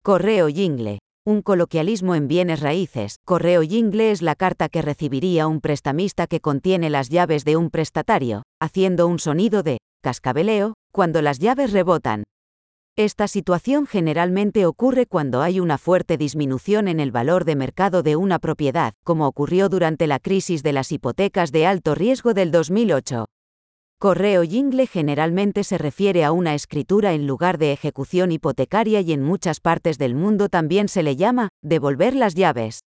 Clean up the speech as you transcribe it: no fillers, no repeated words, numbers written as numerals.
Correo jingle. Un coloquialismo en bienes raíces. Correo jingle es la carta que recibiría un prestamista que contiene las llaves de un prestatario, haciendo un sonido de cascabeleo cuando las llaves rebotan. Esta situación generalmente ocurre cuando hay una fuerte disminución en el valor de mercado de una propiedad, como ocurrió durante la crisis de las hipotecas de alto riesgo del 2008. Correo jingle generalmente se refiere a una escritura en lugar de ejecución hipotecaria y en muchas partes del mundo también se le llama devolver las llaves.